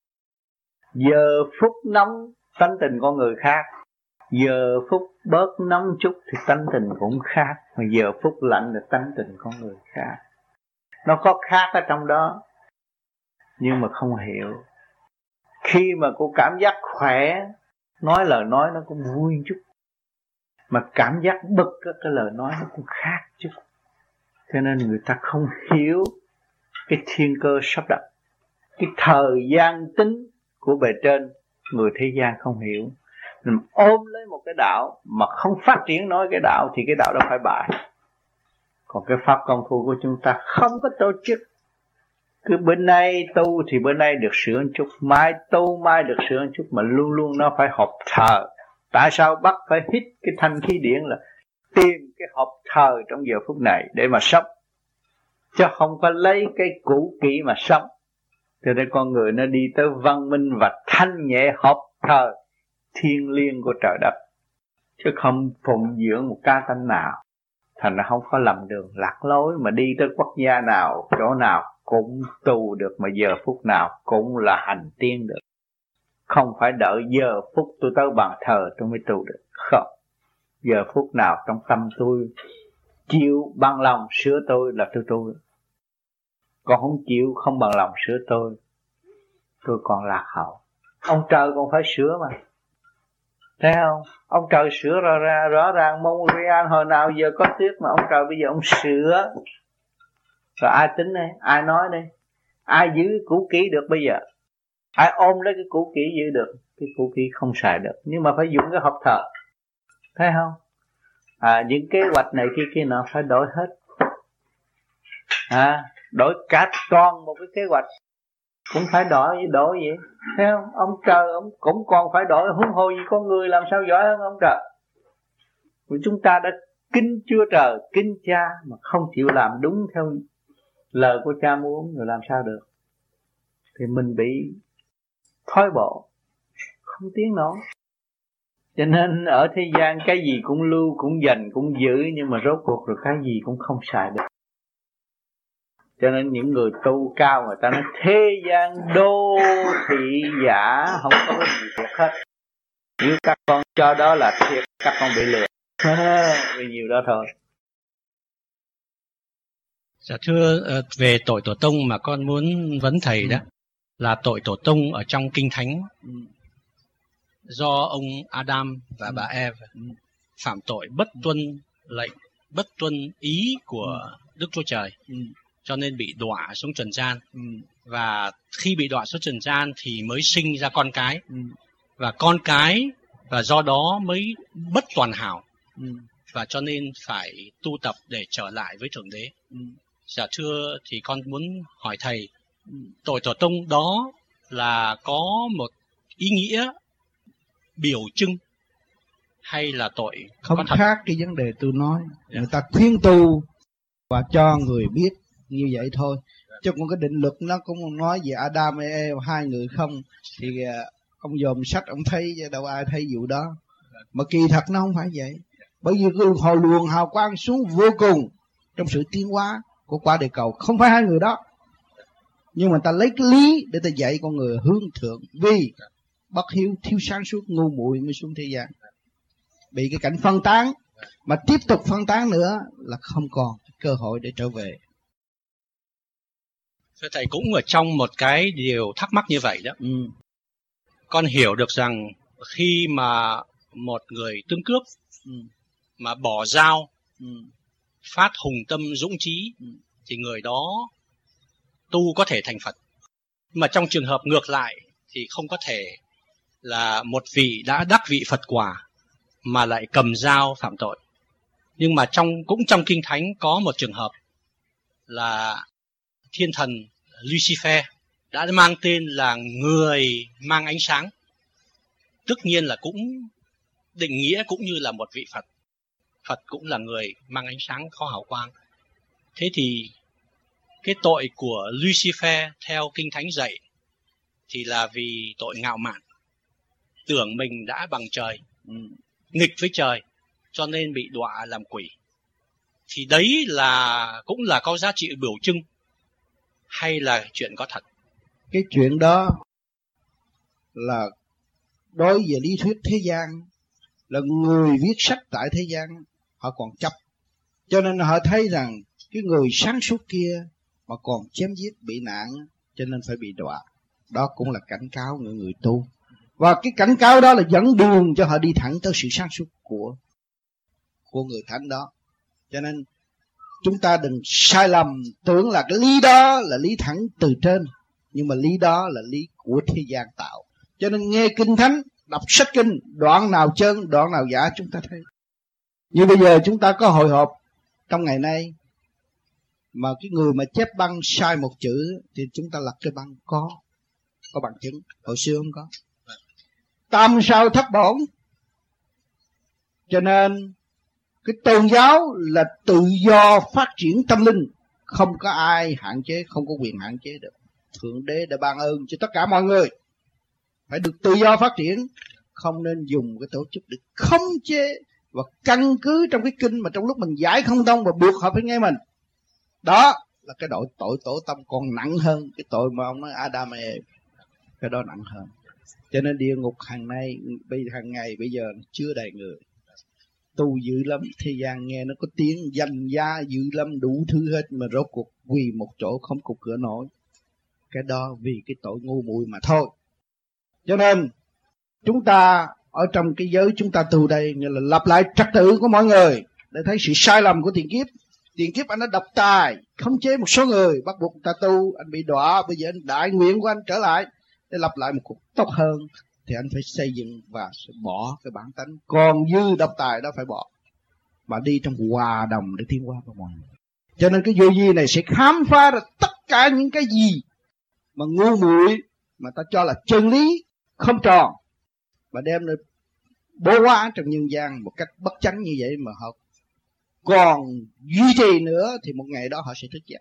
[SPEAKER 4] Giờ phút nóng tánh tình con người khác, giờ phút bớt nóng chút thì tánh tình cũng khác, mà giờ phút lạnh là tánh tình con người khác. Nó có khác ở trong đó, nhưng mà không hiểu. Khi mà cô cảm giác khỏe, nói lời nói nó cũng vui chút, mà cảm giác bực cái lời nói nó cũng khác chút. Cho nên người ta không hiểu cái thiên cơ sắp đặt, cái thời gian tính của bề trên, người thế gian không hiểu. Mình ôm lấy một cái đạo mà không phát triển nói cái đạo thì cái đạo đó phải bại. Còn cái pháp công phu của chúng ta không có tổ chức, cứ bên nay tu thì bên nay được sửa một chút, mai tu mai được sửa một chút, mà luôn luôn nó phải hộp thờ. Tại sao bắt phải hít cái thanh khí điển là tìm cái hộp thờ trong giờ phút này để mà sống, chứ không có lấy cái cũ kỹ mà sống. Cho nên con người nó đi tới văn minh và thanh nhẹ hộp thờ thiên liêng của trời đất, chứ không phụng dưỡng một cá tánh nào. Thành ra không có lầm đường lạc lối, mà đi tới quốc gia nào, chỗ nào cũng tu được, mà giờ phút nào cũng là hành tiên được. Không phải đợi giờ phút tôi tới bàn thờ tôi mới tu được. Không. Giờ phút nào trong tâm tôi chịu bằng lòng sửa tôi là tôi tu được. Còn không chịu, không bằng lòng sửa tôi còn lạc hậu. Ông trời còn phải sửa mà. Thấy không? Ông trời sửa rõ ràng. Montreal hồi nào giờ có tuyết mà ông trời bây giờ ông sửa. Rồi ai tính đây? Ai nói đây? Ai giữ cũ kỹ được bây giờ? Ai ôm lấy cái cũ kỹ giữ được? Cái cũ kỹ không xài được, nhưng mà phải dùng cái hộp thờ. Thấy không? Những kế hoạch này kia nọ phải đổi hết. Đổi cả toàn một cái kế hoạch cũng phải đổi vậy. Thấy không? Ông trời ông cũng còn phải đổi, huống hồ gì con người làm sao giỏi hơn ông trời. Vì chúng ta đã kính Chúa Trời, kính Cha mà không chịu làm đúng theo lời của Cha muốn, rồi làm sao được? Thì mình bị thoái bộ, không tiến nổi. Cho nên ở thế gian cái gì cũng lưu, cũng dành, cũng giữ, nhưng mà rốt cuộc rồi cái gì cũng không xài được. Cho nên những người tu cao người ta nói thế gian đô thị giả, không có cái gì thiệt hết. Nếu các con cho đó là thiệt, các con bị lừa. Vì nhiều đó thôi.
[SPEAKER 9] Dạ thưa, về tội tổ tông mà con muốn vấn thầy đó là tội tổ tông ở trong Kinh Thánh. Do ông Adam và bà Eve phạm tội bất tuân lệnh, bất tuân ý của Đức Chúa Trời, cho nên bị đọa xuống trần gian. Và khi bị đọa xuống trần gian thì mới sinh ra con cái. Và con cái và do đó mới bất toàn hảo. Và cho nên phải tu tập để trở lại với Thượng Đế. Dạ thưa, thì con muốn hỏi thầy, tội tổ tông đó là có một ý nghĩa biểu trưng hay là tội
[SPEAKER 10] không khác cái vấn đề tôi nói. Người ta khuyên tu và cho người biết như vậy thôi. Chứ còn cái định luật nó cũng nói về Adam và Eve hai người không, thì ông dòm sách ông thấy, đâu ai thấy vụ đó. Mà kỳ thật nó không phải vậy. Bởi vì cái hồi luồng hào quang xuống vô cùng trong sự tiến hóa của quả địa cầu, không phải hai người đó. Nhưng mà ta lấy cái lý để ta dạy con người hướng thượng, vì bất hiếu, thiếu sáng suốt, ngu muội mới xuống thế gian, bị cái cảnh phân tán, mà tiếp tục phân tán nữa là không còn cơ hội để trở về.
[SPEAKER 9] Thầy cũng ở trong một cái điều thắc mắc như vậy đó. Con hiểu được rằng khi mà một người tương cướp mà bỏ dao, phát hùng tâm dũng trí, thì người đó tu có thể thành Phật. Mà trong trường hợp ngược lại thì không có thể là một vị đã đắc vị Phật quả mà lại cầm dao phạm tội. Nhưng mà cũng trong Kinh Thánh có một trường hợp là thiên thần Lucifer đã mang tên là người mang ánh sáng. Tất nhiên là cũng định nghĩa cũng như là một vị Phật. Phật cũng là người mang ánh sáng có hào quang. Thế thì cái tội của Lucifer theo Kinh Thánh dạy thì là vì tội ngạo mạn, tưởng mình đã bằng trời, nghịch với trời, cho nên bị đọa làm quỷ. Thì đấy là cũng là có giá trị biểu trưng hay là chuyện có thật?
[SPEAKER 10] Cái chuyện đó là đối về lý thuyết thế gian, là người viết sách tại thế gian họ còn chấp, cho nên họ thấy rằng cái người sáng suốt kia mà còn chém giết bị nạn, cho nên phải bị đọa. Đó cũng là cảnh cáo người tu, và cái cảnh cáo đó là dẫn đường cho họ đi thẳng tới sự sáng suốt của người thánh đó. Cho nên chúng ta đừng sai lầm tưởng là cái lý đó là lý thẳng từ trên, nhưng mà lý đó là lý của thế gian tạo. Cho nên nghe kinh thánh, đọc sách kinh, đoạn nào chân, đoạn nào giả chúng ta thấy. Như bây giờ chúng ta có hội họp trong ngày nay, mà cái người mà chép băng sai một chữ thì chúng ta lật cái băng, có bằng chứng. Hồi xưa không có. Tam sao thất bổn. Cho nên cái tôn giáo là tự do phát triển tâm linh, không có ai hạn chế, không có quyền hạn chế được. Thượng Đế đã ban ơn cho tất cả mọi người phải được tự do phát triển, không nên dùng cái tổ chức để khống chế và căn cứ trong cái kinh mà trong lúc mình giải không thông và buộc họ phải nghe mình. Đó là cái tội tổ tâm còn nặng hơn cái tội mà ông nói Adam và Eve. Cái đó nặng hơn. Cho nên địa ngục hàng ngày bây giờ chưa đầy người. Tu dữ lắm, thế gian nghe nó có tiếng danh gia dữ lắm, đủ thứ hết, mà rốt cuộc vì một chỗ không cục cửa nổi. Cái đó vì cái tội ngu muội mà thôi. Cho nên chúng ta ở trong cái giới chúng ta tu đây như là lặp lại trật tự của mọi người để thấy sự sai lầm của tiền kiếp. Tiền kiếp anh đã độc tài, khống chế một số người, bắt buộc người ta tu, anh bị đọa, bây giờ anh đại nguyện của anh trở lại để lập lại một cuộc tốt hơn, thì anh phải xây dựng và bỏ cái bản tánh còn dư độc tài đó phải bỏ, mà đi trong hòa đồng để tiến hóa với mọi người. Cho nên cái vô vi này sẽ khám phá ra tất cả những cái gì mà ngu muội mà ta cho là chân lý không tròn, mà đem được bố hóa trong nhân gian một cách bất chánh như vậy, mà họ còn duy trì nữa thì một ngày đó họ sẽ thức dậy.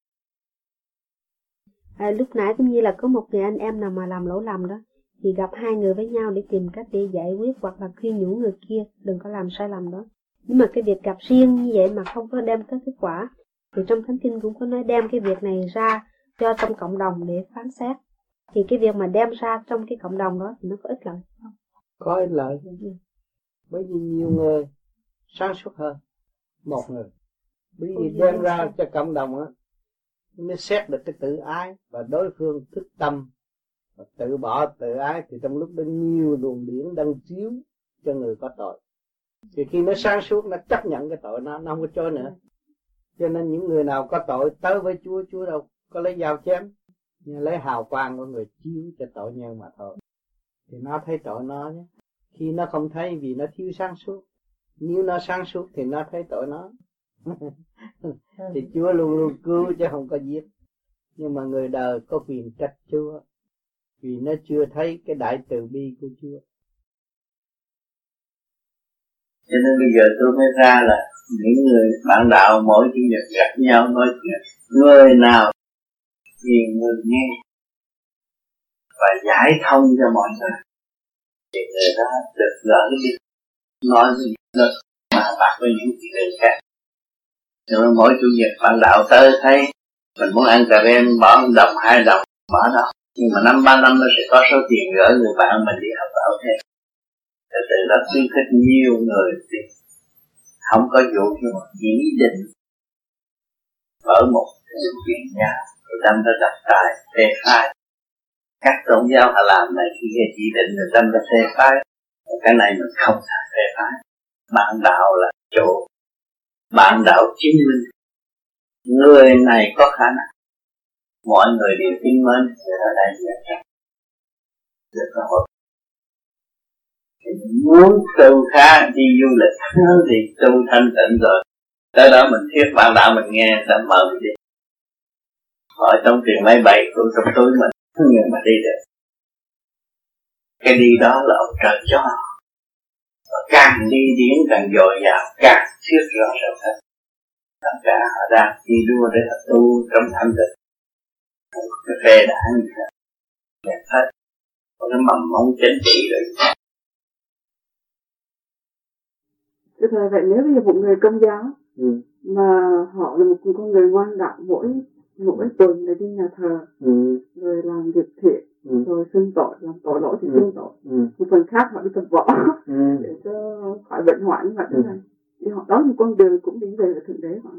[SPEAKER 11] Lúc nãy cũng như là có một người anh em nào mà làm lỗi lầm đó, thì gặp hai người với nhau để tìm cách để giải quyết hoặc là khuyên nhủ người kia đừng có làm sai lầm đó. Nhưng mà cái việc gặp riêng như vậy mà không có đem tới kết quả, thì trong Thánh Kinh cũng có nói đem cái việc này ra cho trong cộng đồng để phán xét. Thì cái việc mà đem ra trong cái cộng đồng đó thì nó có ích lợi không?
[SPEAKER 5] Có ích lợi. Bởi vì nhiều người sáng suốt hơn một người. Bởi vì đem ra cho cộng đồng á, mới xét được cái tự ái, và đối phương thức tâm và tự bỏ tự ái, thì trong lúc đó nhiều luồng điển đang chiếu cho người có tội. Thì khi nó sáng suốt, nó chấp nhận cái tội nó không có trôi nữa. Cho nên những người nào có tội tới với Chúa, Chúa đâu có lấy dao chém, nhưng lấy hào quang của người chiếu cho tội nhân mà thôi. Thì nó thấy tội nó nhé. Khi nó không thấy vì nó thiếu sáng suốt, nếu nó sáng suốt thì nó thấy tội nó. Thì Chúa luôn luôn cứu chứ không có giết. Nhưng mà người đời có quyền trách Chúa vì nó chưa thấy cái đại từ bi của Chúa.
[SPEAKER 7] Cho nên bây giờ tôi mới ra là những người bạn đạo mỗi chủ nhật gặp nhau nói chuyện, người nào thì người nghe và giải thông cho mọi người, thì người đó được gỡ đi nói với những người mà bạc với những người khác. Cho nên mỗi chủ nhật bạn đạo tới thấy mình muốn ăn cà rem bỏ 1 đồng 2 đồng bỏ đó, nhưng mà 5-3 năm nó sẽ có số tiền gửi người bạn mình đi học đạo thêm. Từ đó khuyến khích nhiều người thì không có vụ nhưng mà chỉ định ở một chuyện nhà người ta đã đặt tài phê phái. Các tôn giáo họ làm này khi nghe chỉ định người ta đã phê phái, cái này mình không thể phê phái. Bạn đạo là chỗ bạn đạo chứng minh người này có khả năng, mọi người đều tin mến ở đây vậy. Được rồi. Muốn tu khá đi du lịch thì tu thanh tịnh rồi, tới đó mình thuyết bạn đạo mình nghe ta mời mình đi, hỏi trong tiền máy bay của trong túi mình, nhưng mà đi được. Cái đi đó là ông trời cho, và càng đi điển càng dồi dào, càng thuyết rõ ràng hơn. Tất cả họ đang đi đua để họ tu trong thanh tịnh, cái phê đảng dẹp hết, còn cái mầm mống chính trị rồi.
[SPEAKER 12] Cái thời vậy nếu bây giờ một người Công giáo mà họ là một con người ngoan đạo, mỗi tuần là đi nhà thờ, rồi làm việc thiện, rồi xưng tội, làm tội lỗi thì xưng tội, một phần khác họ đi tập võ để cho khỏi bệnh hoạn như vậy thế này, thì họ đó một con đường cũng đi về là thượng đế họ.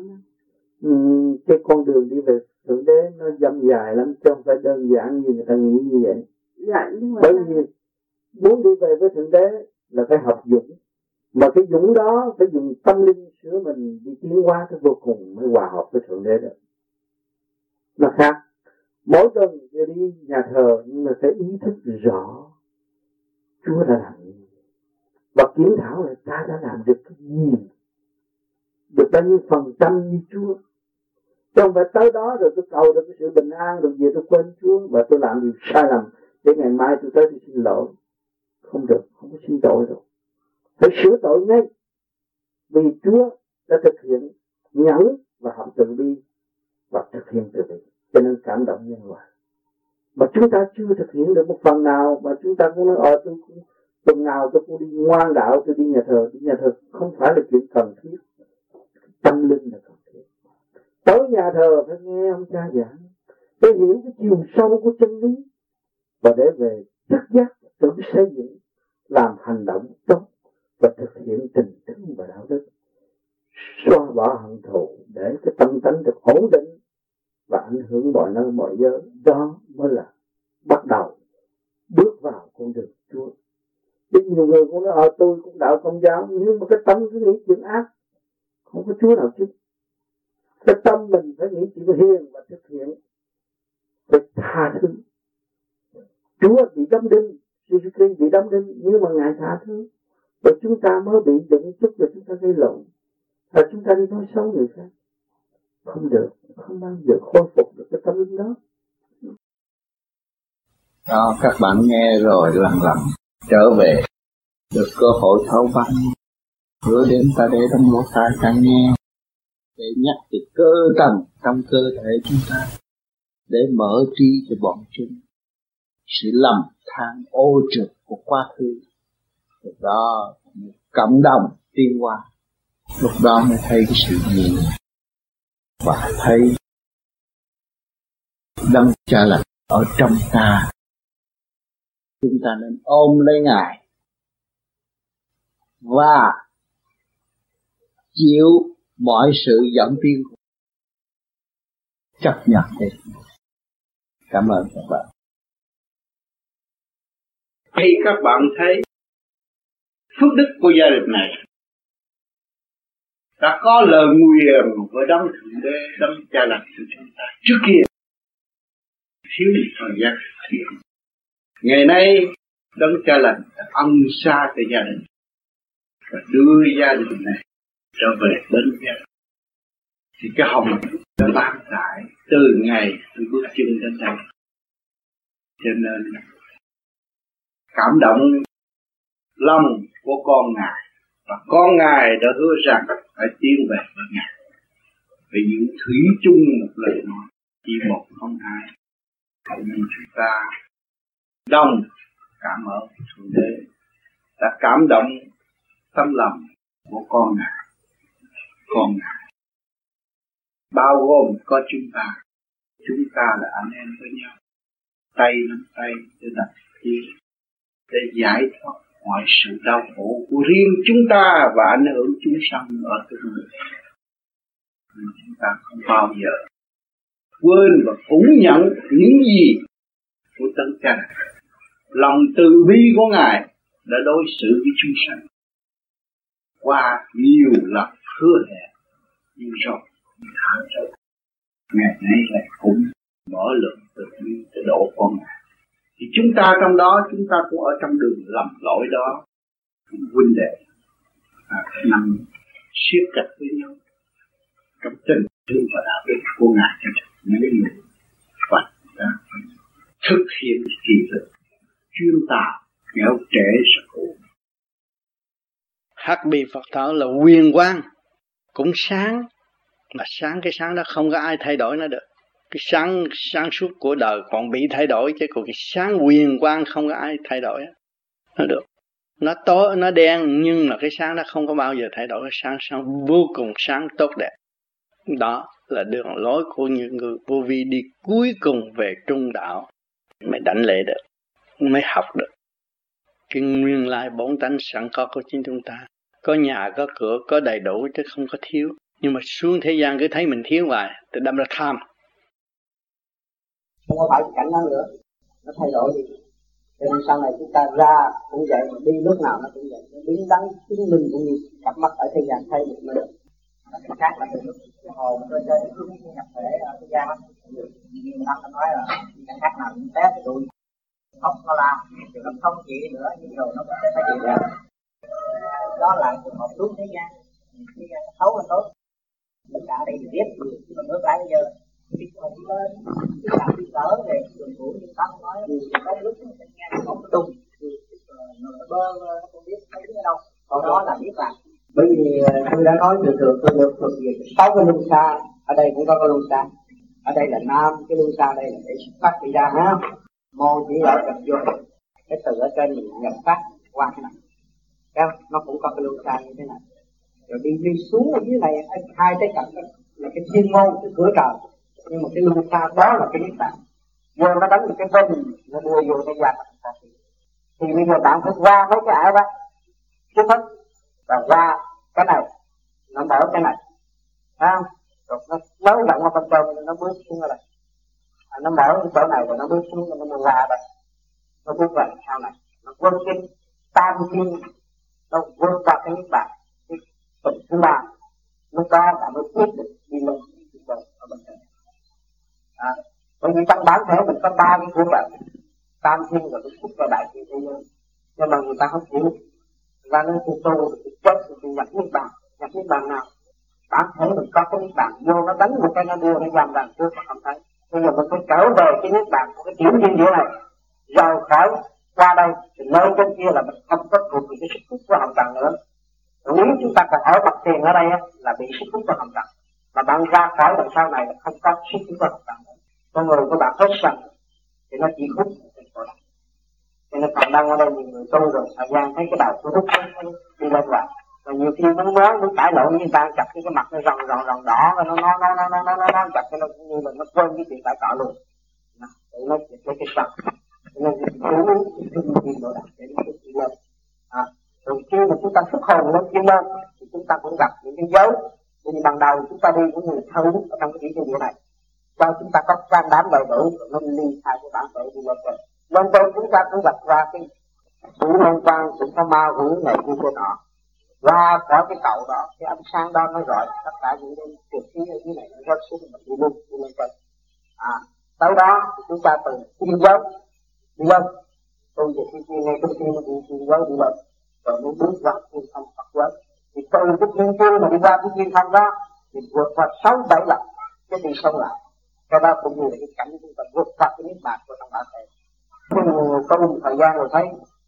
[SPEAKER 5] Cái con đường đi về thượng đế nó dâm dài lắm, chứ không phải đơn giản như người ta nghĩ như vậy.
[SPEAKER 12] Dạ, nhưng mà
[SPEAKER 5] bởi vì muốn đi về với thượng đế là phải học dũng, mà cái dũng đó phải dùng tâm linh sửa mình đi tiến hóa tới vô cùng mới hòa hợp với thượng đế được. Nó khác. Mỗi tuần đi nhà thờ nhưng mà phải ý thức rõ Chúa đã làm gì và kiểm thảo là ta đã làm được cái gì, được bao nhiêu phần trăm như Chúa. Chứ không phải tới đó rồi tôi cầu được cái sự bình an rồi về tôi quên Chúa và tôi làm điều sai lầm để ngày mai tôi tới tôi xin lỗi. Không được, không có xin tội đâu. Phải sửa tội ngay. Vì Chúa đã thực hiện nhẫn và học từ bi và thực hiện từ bi, cho nên cảm động nhân loại. Mà chúng ta chưa thực hiện được một phần nào, mà chúng ta cũng nói tôi cũng, tuần nào tôi cũng đi ngoan đạo, tôi đi nhà thờ không phải là chuyện cần thiết. Tâm linh là cần thiết. Tới nhà thờ phải nghe ông cha giảng, để hiểu cái chiều sâu của chân lý và để về thức giác tự xây dựng, làm hành động tốt và thực hiện tình thương và đạo đức, xóa bỏ hận thù để cái tâm tánh được ổn định và ảnh hưởng mọi nơi mọi giới. Đó mới là bắt đầu bước vào con đường Chúa. Biết nhiều người cũng nói tôi cũng đạo Công giáo, nhưng mà cái tâm cứ nghĩ chuyện ác, không có Chúa nào chứ. Cái tâm mình phải nghĩ chuyện hiền và thực hiện, phải tha thứ. Chúa bị đóng đinh, Jesus Christ bị đóng đinh, nhưng mà Ngài tha thứ. Rồi chúng ta mới bị đụng chút rồi chúng ta gây lộn, và chúng ta đi nói xấu người khác. Không được, không bao giờ khôi phục được cái tâm linh đó.
[SPEAKER 7] Đó, các bạn nghe rồi lần lần trở về, được cơ hội thấu văn, hứa đến ta để trong lỗ tai ta nghe, để nhắc từ cơ tầng trong cơ thể chúng ta, để mở trí cho bọn chúng. Sự lầm than ô trực của quá khứ, lúc đó cộng đồng tiến hóa, lúc đó mới thấy cái sự gì và thấy Đấng Cha Lành ở trong ta. Chúng ta nên ôm lấy Ngài và chịu mọi sự dẫn tiến, chấp nhận đi. Cảm ơn các bạn.
[SPEAKER 4] Khi các bạn thấy phước đức của gia đình này đã có lời nguyền với Đấng Thượng Đế, Đấng Cha Lành của chúng ta trước kia thiếu một thời gian thiện, ngày nay Đấng Cha Lành đã ân xa cho gia đình và đưa gia đình này trở về bên gia đình, thì cái hồng đã ban rải từ ngày tôi bước chân đến đây. Cho nên cảm động lòng của con Ngài, và con Ngài đã hứa rằng phải tiến về với Ngài. Vì những thủy chung một lời nói, chỉ một không hai. Hãy nên chúng ta đồng cảm ơn Thượng Đế đã cảm động tâm lòng của con Ngài. Con Ngài bao gồm có chúng ta là anh em với nhau, tay nắm tay để đặt chia, để giải thoát mọi sự đau khổ của riêng chúng ta và ảnh hưởng chúng sanh ở cái người. Chúng ta không bao giờ quên và cũng nhận những gì của Đấng Cha Lành. Lòng từ bi của Ngài đã đối xử với chúng sanh qua nhiều lần hứa hẹn, nhưng rồi thả rồi ngày nay lại cũng mở lượng từ bi để đổ con Ngài. Thì chúng ta trong đó, chúng ta cũng ở trong đường lầm lỗi đó, huynh đệ nằm siết chặt với nhau trong tình thương và đạo đức của Ngài cho những người Phật đã thực hiện kỳ thực chuyên tạo kéo trễ sự khổ. Hắc bì Phật thở là quyền quang, cũng sáng, mà sáng cái sáng đó không có ai thay đổi nó được.
[SPEAKER 13] Cái sáng suốt của đời còn bị thay đổi, chứ còn cái sáng huyền quang không có ai thay đổi nó được. Nó tối, nó đen, nhưng mà cái sáng đó không có bao giờ thay đổi. Cái sáng vô cùng sáng tốt đẹp. Đó là đường lối của những người vô vi đi cuối cùng về trung đạo, mới đảnh lễ được, mới học được cái nguyên lai bổn tánh sẵn có của chính chúng ta. Có nhà, có cửa, có đầy đủ chứ không có thiếu. Nhưng mà xuống thế gian cứ thấy mình thiếu hoài, thì đâm ra tham.
[SPEAKER 5] Không có phải cảnh đó nữa, nó thay đổi đi. Cho nên sau này chúng ta ra cũng vậy, mà đi lúc nào nó cũng vậy. Nó đứng đắn chứng minh cũng như cặp mắt ở thế gian thấy được mới được. Cái khác là từ lúc cái hồn tôi chơi cái nhập thể ở thế gian á, nhiều năm nó nói là cái khác nào cũng té cái đuôi khóc nó la, thì nó không chịu nữa, nhưng rồi nó sẽ phải chịu ra. Đó là trường hợp xuống thế gian, thế gian xấu hay tốt, tất cả đây thì biết, nhưng mà ngược lại bây giờ cái hồn lên, cái làm đi cỡ về đường cũ như ta nói, có lúc nó nghe nó không có tung, nó bơ nó không biết thấy ở đâu, còn đó là biết làm. Bởi vì tôi đã nói từ từ tôi được thuộc về 6 cái luân xa, ở đây cũng có cái luân xa, ở đây là nam, cái luân xa đây là để xuất phát đi ra ha, mô chỉ ở gặp vô, cái từ ở trên mình nhập phát qua cái này, nó cũng có cái luân xa như thế này, rồi đi xuống ở dưới này hai cái cạnh đó là cái thiên môn, cái cửa trời, nhưng mà cái luân xa đó là cái niết bàn, vô nó đánh một cái vinh, nó đưa vô cái giặc, thì bây giờ bạn phải qua mấy cái ải đó, trước hết và qua cái này nó mở cái này, thấy không? Rồi nó nới rộng ở bên trong, nó bước xuống ở đây, nó mở cái chỗ này rồi nó bước xuống, nó qua đây, nó bước vào sau này, nó vượt cái tam thiên, nó vượt qua cái niết bàn, cái tầng thứ ba, lúc đó là mới biết được đi lên ở bên trên. Bởi vì trong bản thể mình có ba cái của bạn, tam thiên rồi nó xuất ra đại thiên thế giới, nhưng mà người ta không chịu. Và nó tu thì chết thì nhập niết bàn nào bản thể mình có cái niết bàn vô nó đánh một cái nó đưa nó giam bàn trước mà không thấy. Bây giờ mình phải trở về cái niết bàn của cái tiểu thiên địa này, rồi khỏi qua đây thì nơi bên kia là mình không có thuộc về cái sức hút của hồng trần nữa. Nếu chúng ta còn ở mặt tiền ở đây là bị sức hút của hồng trần, mà bạn ra khỏi đằng sau này là không có sức hút của hồng trần nữa. Con người của bạn hết sân thì nó chỉ hút. Cho nên còn đang ở đây nhiều người tu rồi thời gian thấy cái đầu tôi hút đi lên vào, và nhiều khi muốn cãi lộn với người ta, chặt cái mặt nó ròng đỏ, và nó chặt cái nó như là nó quên cái chuyện cãi cọ luôn, tự nó chặt cái sọc, cho nên chú ý độ đạt để nó đi lên. Rồi khi mà chúng ta xuất hồn lên kia lên thì chúng ta cũng gặp những cái dấu, vì ban đầu chúng ta đi cũng như thâu hút ở trong cái tiểu thiên địa này, cho chúng ta có can đảm đầy đủ nó ly khai cái bản thể đi lên trên. Nên tôi chúng ta cũng gặp qua cái sự liên quan, sự có ma hữu này như thế nọ, qua có cái cầu đó, cái ánh sáng đó nó rọi tất cả những cái trực khí ở dưới này nó rớt xuống mình đi lên trên. Tới đó thì chúng ta từ thiên giới đi lên, tôi về thiên thiên ngay trước tiên nó đi thiên giới đi lên, rồi mới bước qua thiên không Phật giới. Thì từ cái thiên thiên mà đi qua cái thiên không đó thì vượt qua 6-7 lần cái đi sâu lại. Cái đó cũng như là cái cảnh chúng ta vượt qua cái niết bàn của trong bản thể. Có một thời gian rồi thấy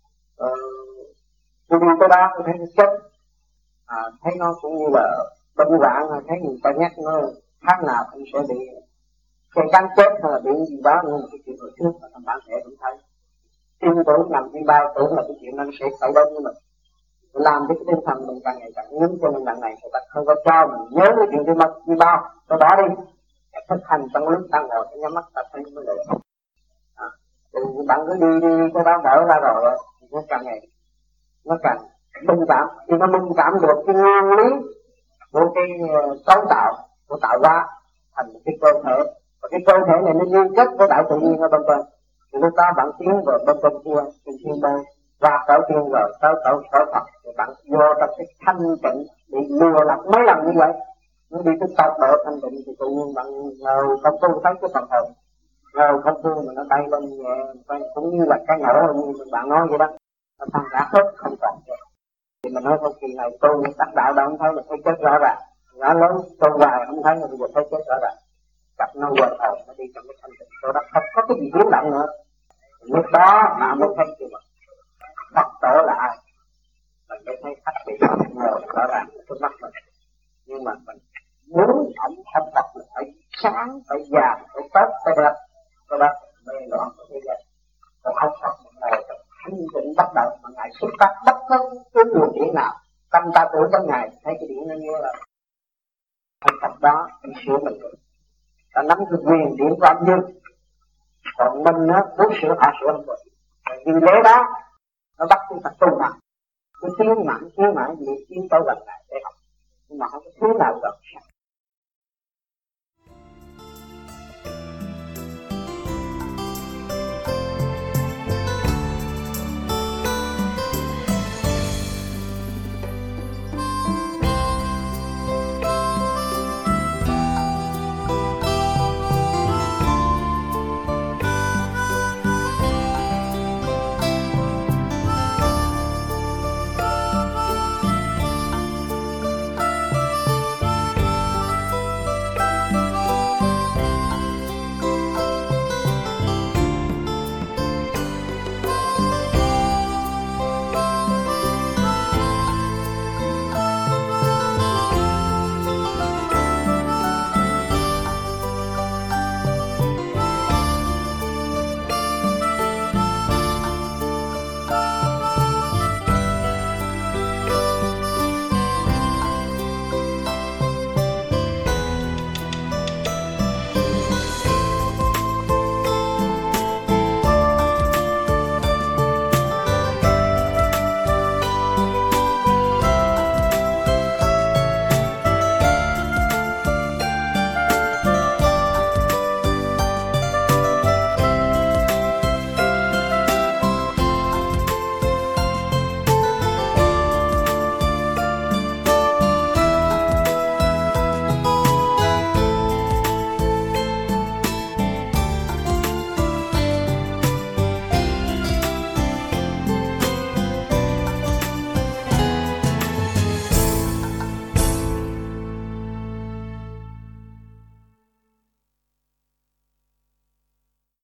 [SPEAKER 5] tôi đi tới đó tôi thấy nó chết, thấy nó cũng như là bệnh hoạn, thấy người ta nhắc nó tháng nào cũng sẽ bị xe cán chết hay là bị gì đó, nhưng mà cái chuyện hồi trước mà trong bản thể cũng thấy tin tưởng nằm đi bao tưởng là cái chuyện nó sẽ xảy đến với mình, làm cho cái tinh thần mình càng ngày càng nhấn. Cho nên lần này người ta không có cho mình nhớ cái chuyện đi bao, tôi bỏ đi, thực hành trong lúc ta ngồi nhắm mắt ta thấy mới được. Thì bạn cứ đi cái đó mở ra rồi thì nó càng ngày nó càng minh cảm, khi nó minh cảm được cái nguyên lý của cái cấu tạo của tạo hóa thành cái cơ thể, và cái cơ thể này nó liên kết với đại tự nhiên ở bên trên, thì lúc đó bạn tiến vào bên trên kia thì thiên đàng và cõi thiên rồi tới cõi Phật, thì bạn vô trong cái thanh tịnh bị lừa lọc mấy lần như vậy, nó đi cái tốc độ thanh tịnh thì tự nhiên bạn ngồi không tu thấy cái phần hồn, ngồi không tu mà nó bay lên nhẹ, cũng như là cái nổ như bạn nói vậy đó, nó thành ra hết không còn gì. Thì mình nói trong kỳ này tu đắc đạo đâu không thấy là thấy chết rõ ràng, nó lớn tu hoài không thấy là bây giờ thấy chết rõ ràng, gặp nó quên hồn nó đi trong cái thanh tịnh, tôi đã không có cái gì biến động nữa. Lúc đó bạn mới thấy chưa mà Phật tổ là ai, mình mới thấy khách bị ngồi rõ ràng trước mắt mình. Nhưng mà mình muốn ổng thành Phật là phải sáng, phải già, phải Ngài xuất phát bất cứ cái luồng điện nào, tâm ta tưởng trong Ngài thấy cái điện nó như là thành tập đó, mình sửa mình được. Ta nắm cái quyền điện của âm dương, còn mình nó muốn sửa hạ sửa không được. Vì lẽ đó nó bắt chúng ta tu mà cứ tiến mãi gì tiến tới gần này để học, nhưng mà không có thứ nào gần.